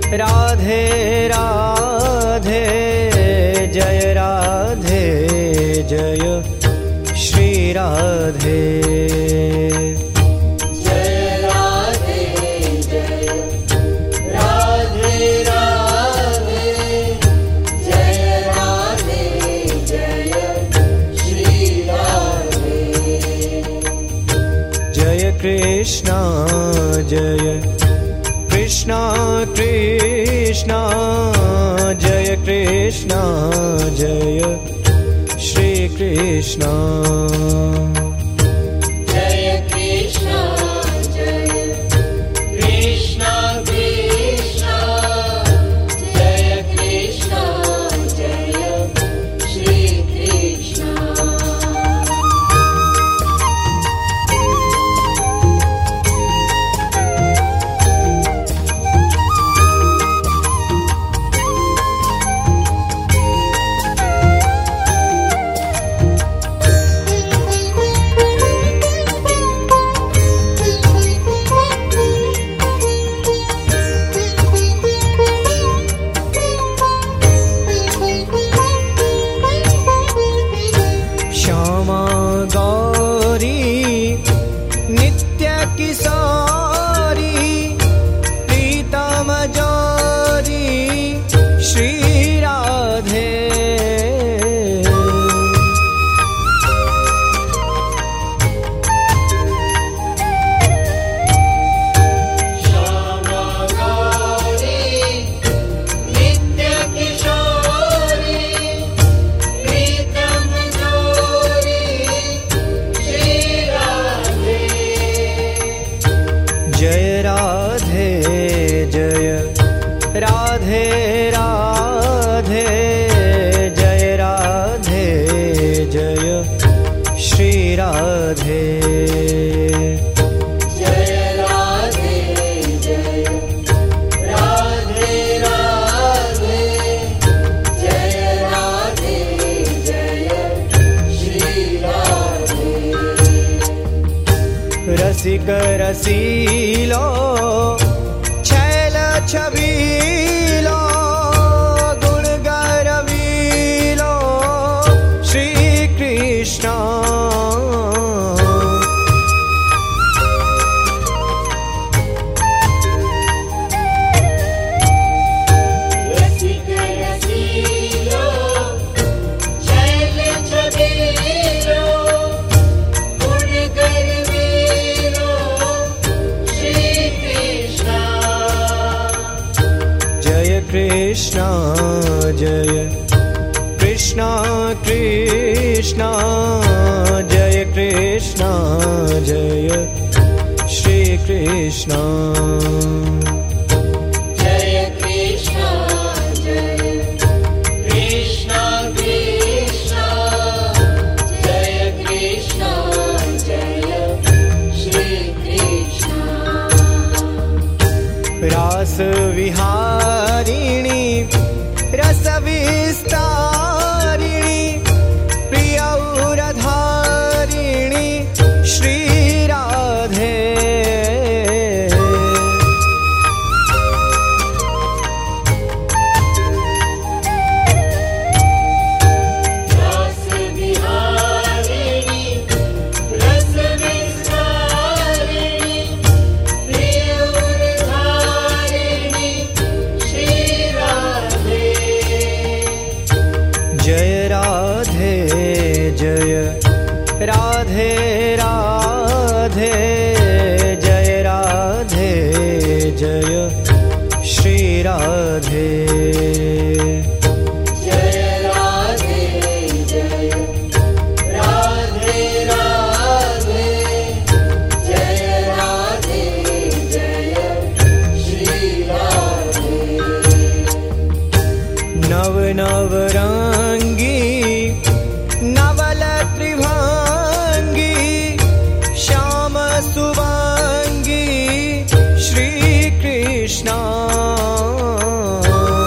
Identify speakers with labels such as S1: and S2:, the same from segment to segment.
S1: राधे राधे जय राधे जय श्री राधे।
S2: जय राधे जय राधे राधे जय राधे जय श्री राधे।
S1: जय कृष्णा जय कृष्णा कृष्णा जय कृष्णा जय श्री कृष्णा।
S2: जय कृष्णा जय कृष्णा कृष्णा जय कृष्णा जय श्री कृष्णा।
S1: श्यामा गौरी नित्य किशोरी प्रीतम जोरी श्री राधे।
S2: श्यामा गौरी नित्य किशोरी प्रीतम जोरी श्री राधे।
S1: जय राधे जय राधे राधे जय राधे जय श्री राधे।
S2: जय राधे जय राधे राधे जय राधे जय श्री राधे।
S1: रसिक रसीलो छैल छबीलो गुण गरवीलो श्री कृष्णा।
S2: रसिक रसीलो छैल छबीलो गुण गरवीलो श्री कृष्णा।
S1: जय कृष्णा जय कृष्णा कृष्णा जय कृष्णा जय श्री कृष्णा।
S2: जय कृष्णा जय कृष्णा कृष्णा जय कृष्णा जय श्री कृष्णा।
S1: रास विहारिणी रस विस्तारिणी प्रियौरधारिणी श्री राधे।
S2: रस विहारिणी रस विस्तारिणी प्रियौरधारिणी श्री राधे।
S1: जय राधे जय राधे राधे जय राधे जय श्री राधे।
S2: जय राधे जय राधे राधे जय राधे जय श्री राधे।
S1: नव नव रंगी नवल त्रिभंगी श्याम सुवांगी श्री कृष्णा।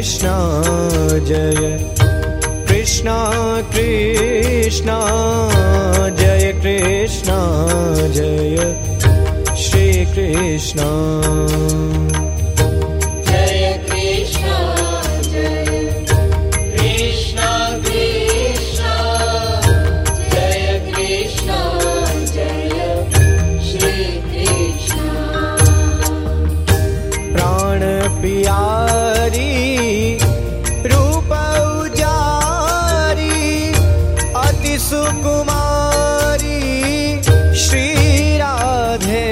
S1: कृष्णा जय कृष्णा कृष्णा जय कृष्णा जय श्री कृष्णा
S2: जय कृष्णा जय कृष्णा कृष्णा जय कृष्णा जय श्री कृष्णा
S1: प्राण प्यारी रूप उजारी अति सुकुमारी श्री राधे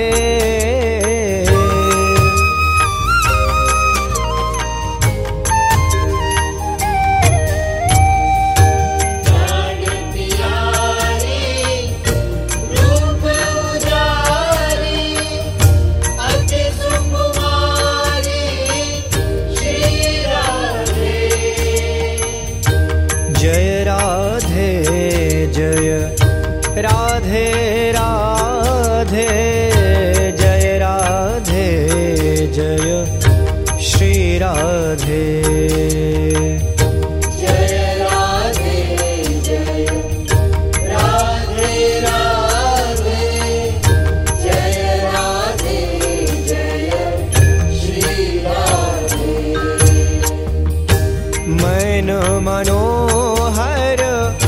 S1: जय राधे जय राधे राधे जय राधे जय श्री राधे
S2: जय राधे जय राधे राधे जय राधे जय श्री राधे
S1: मन मनोहर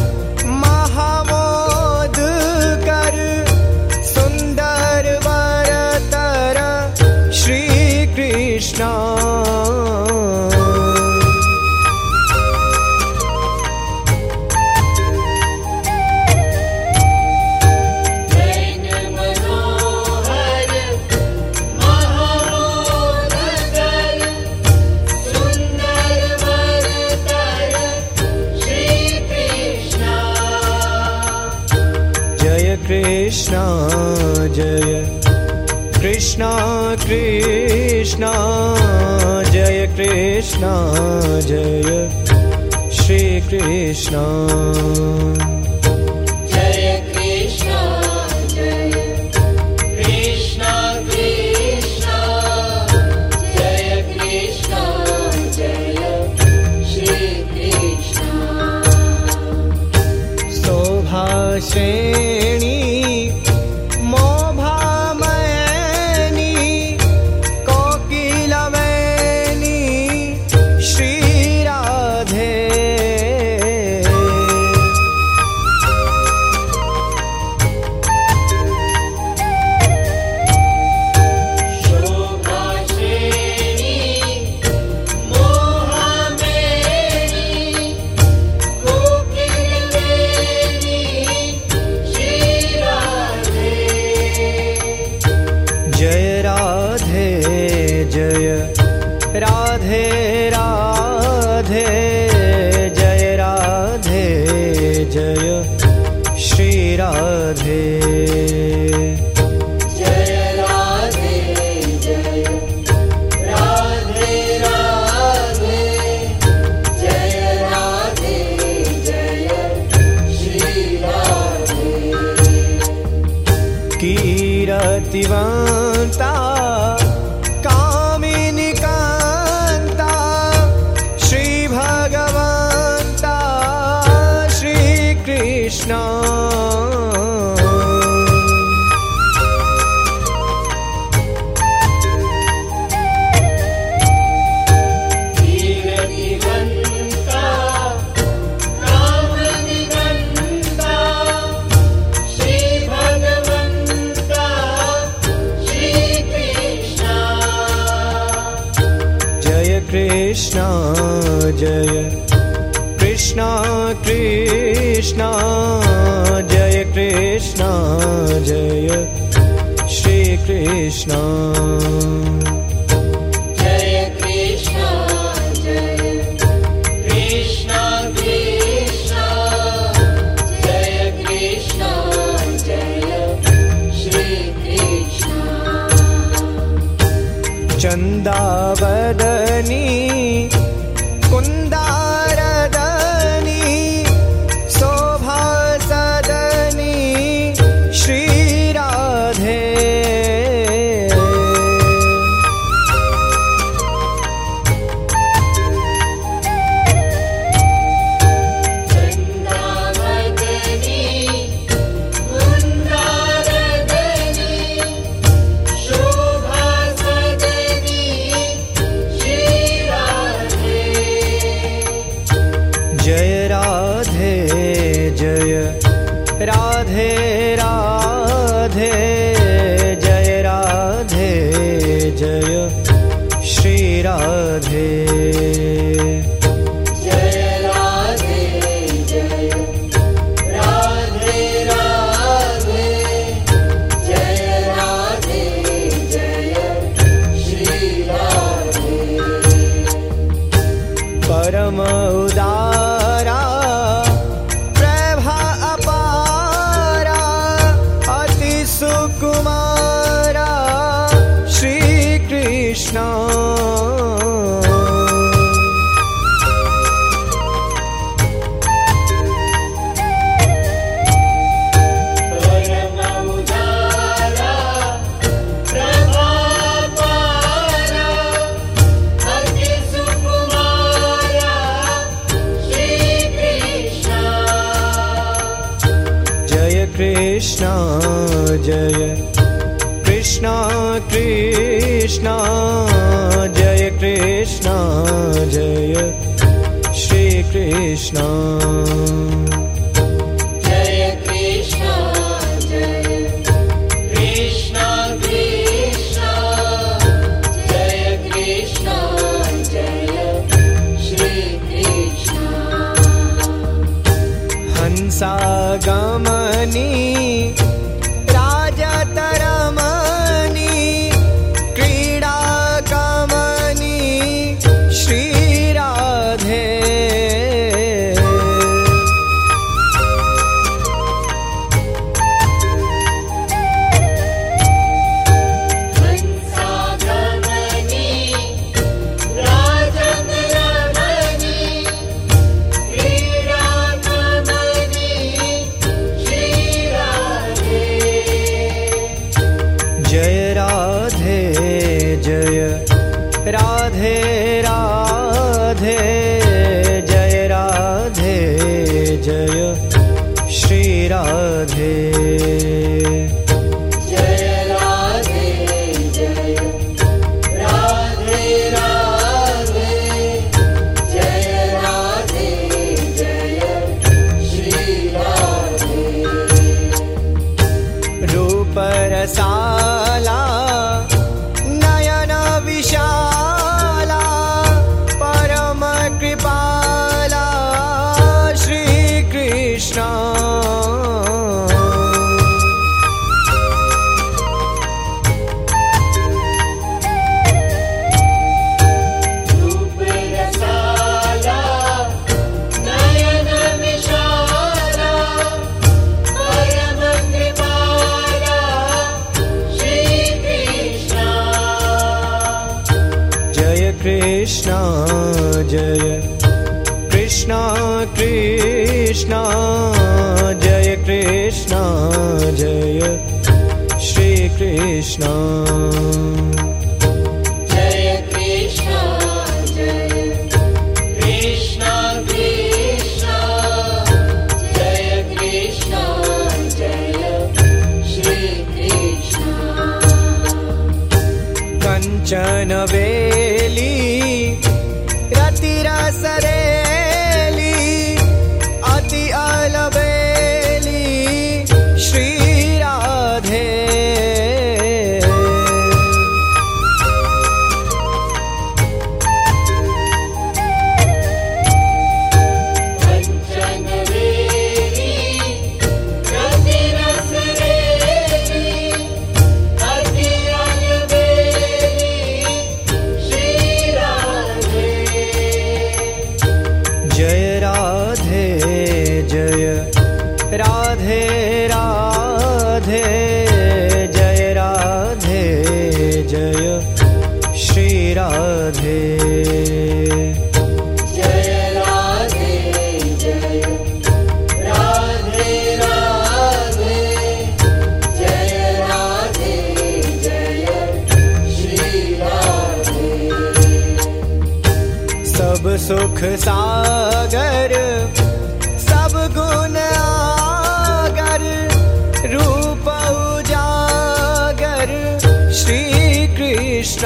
S1: महामोद कर सुंदर वरतर श्री कृष्णा
S2: नैन मनोहर महामोद कर सुंदर वरतर श्री कृष्णा
S1: जय कृष्णा जय कृष्णा कृष्णा जय कृष्णा जय श्री कृष्णा
S2: जय कृष्णा जय कृष्णा कृष्णा जय कृष्णा जय श्री कृष्णा
S1: शोभाश्रेणी मोभामयनी कोकिलवेणी श्री राधे
S2: शोभाश्रेणी मोहमेणी कोकिलवेणी श्री राधे
S1: जय राधे जय राधे राधे जय राधे जय श्री राधे
S2: जय राधे जय राधे राधे जय राधे जय श्री राधे
S1: कीरतिवन्ता कामिनी कान्ता श्री भगवन्ता श्री कृष्णा
S2: कीर्तिवन्ता कामनिगन्ता श्री भगवन्ता श्री कृष्णा
S1: जय कृष्णा जय कृष्णा कृष्णा जय कृष्णा जय श्री कृष्णा
S2: जय कृष्णा जय कृष्णा कृष्णा जय कृष्णा जय श्री कृष्णा
S1: चंदावदनी कुंदारदनी शोभासदनी श्री राधे राधे राधे जय राधे जय श्री राधे।
S2: जय राधे जय राधे राधे जय राधे जय श्री राधे।
S1: परम उदारा प्रभा अपारा अति सुकुमारा श्री कृष्ण। कृष्ण जय कृष्ण कृष्ण जय कृष्ण जय श्री कृष्ण।
S2: जय कृष्ण जय कृष्ण कृष्ण जय कृष्ण जय श्री कृष्ण।
S1: हंसागमनी राजतरमणि क्रीडाकमनी श्री राधे। जय राधे जय राधे राधे जय राधे जय श्री राधे।
S2: जय राधे जय राधे राधे जय राधे जय श्री राधे।
S1: रूप रसाला नयन विशाला परम कृपाला श्री कृष्ण। कृष्ण जय कृष्ण कृष्ण जय कृष्ण जय श्री कृष्ण।
S2: जय कृष्ण जय कृष्ण कृष्ण जय कृष्ण जय श्री कृष्ण।
S1: कंचन बेली रतिरसरेली अति अलबेली श्री राधे। जय राधे जय राधे राधे जय राधे जय श्री राधे।
S2: जय राधे जय राधे राधे जय राधे जय श्री राधे।
S1: सब सुख सागर सब गुण आगर रूप उजागर श्री कृष्ण।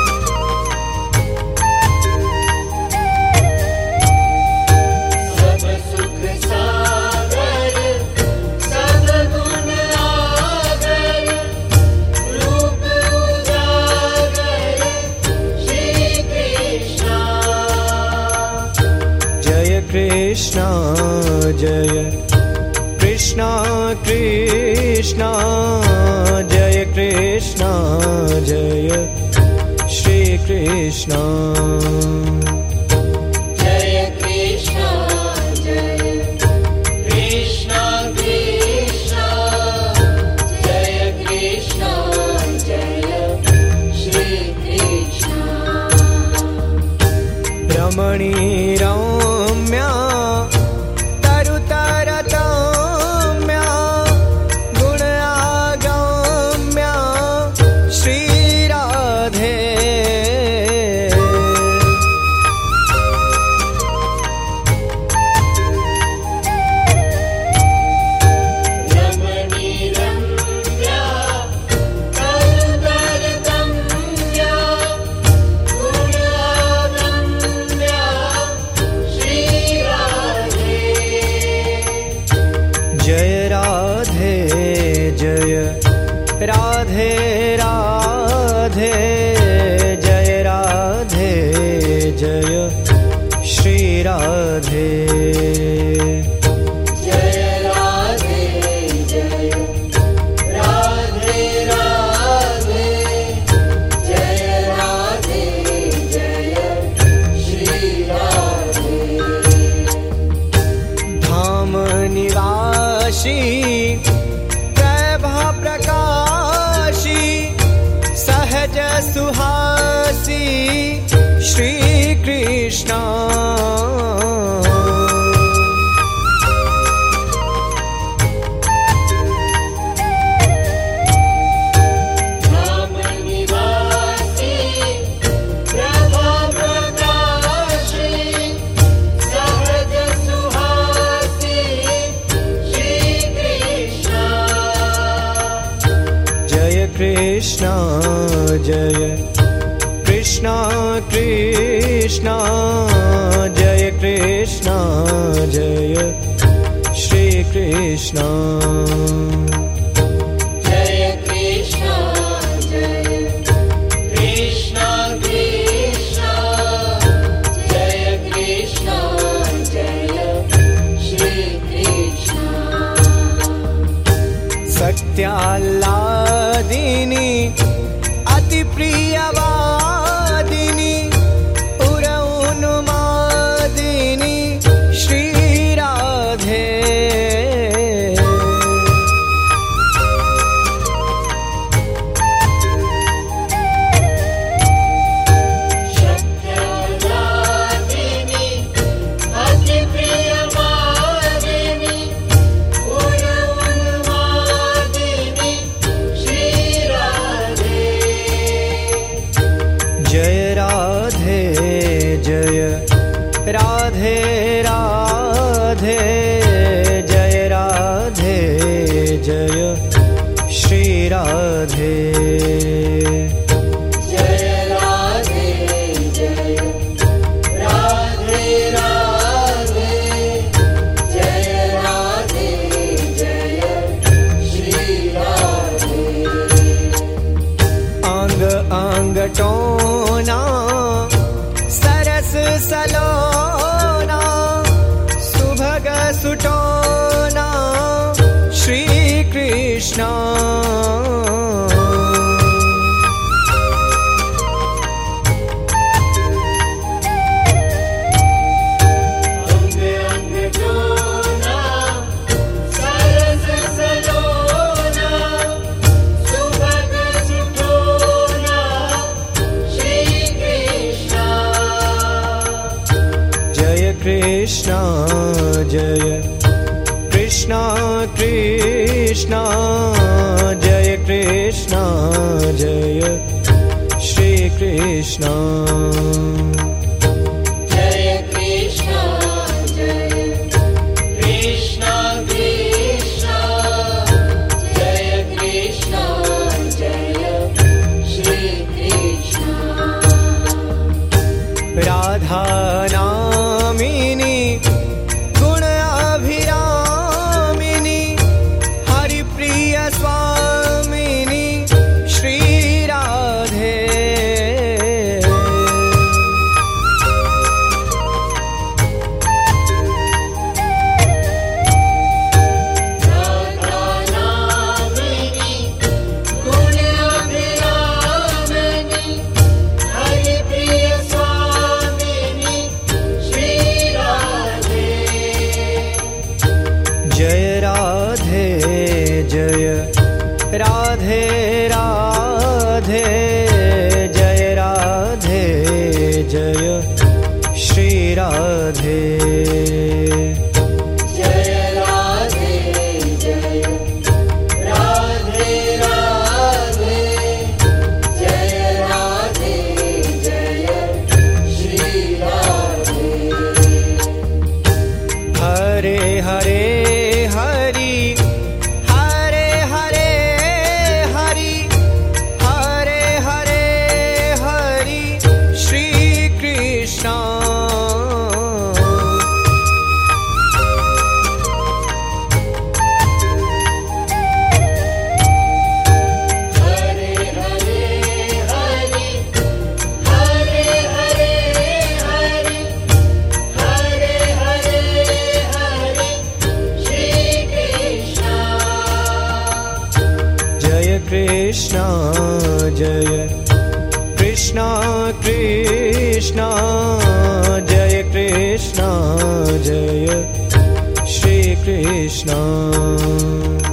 S2: सब
S1: कृष्णा जय कृष्णा कृष्णा जय कृष्णा जय श्री कृष्णा
S2: जय कृष्णा जय कृष्णा कृष्णा जय कृष्णा जय श्री कृष्णा
S1: रमणी रम्या तरुतरतम्या गुण आगम्या श्री राधे
S2: रमणी रम्या तरुतरतम्या गुण आगम्या श्री राधे
S1: जय राधे जय राधे राधे जय राधे जय श्री राधे
S2: जय राधे जय राधे राधे जय राधे जय श्री राधे
S1: धाम निवासी वैभव प्रकाशी सहज सुहासी श्री कृष्णा
S2: धाम निवासी प्रभा प्रकाशी सहज सुहासी श्री कृष्णा
S1: जय कृष्णा जय कृष्णा कृष्णा जय कृष्णा जय श्री कृष्णा
S2: जय कृष्णा जय कृष्णा कृष्णा जय कृष्णा जय श्री कृष्णा
S1: सत्याल्लादिनी अति प्रियवादिनी उन्मादिनी श्री राधे
S2: सत्यालादिनी अति प्रियवादिनी उन्मादिनी श्री राधे
S1: जय राधे जय राधे राधे जय राधे जय श्री राधे
S2: जय राधे जय राधे राधे जय राधे जय श्री राधे
S1: अंग अंग टोना सरस सलोना सुभग सुटोना श्री कृष्णा
S2: अंग अंग टोना सरस सलोना सुभग सुटोना श्री कृष्णा
S1: जय कृष्णा जय कृष्णा कृष्णा जय कृष्णा जय श्री कृष्णा
S2: जय कृष्णा जय कृष्णा कृष्णा जय कृष्णा जय श्री कृष्णा
S1: राधा नामिनी गुण अभिरामिनी हरिप्रिय स्वामिनी श्री राधे जय राधे राधे जय राधे जय श्री राधे
S2: जय राधे जय राधे राधे जय राधे जय श्री राधे
S1: हरे हरे हरि हरे हरे हरि हरे हरे हरि श्री कृष्ण
S2: हरे हरे हरि हरे हरे हरि हरे हरे हरि श्री कृष्ण
S1: जय कृष्ण जय कृष्ण कृष्ण जय कृष्ण जय श्री कृष्ण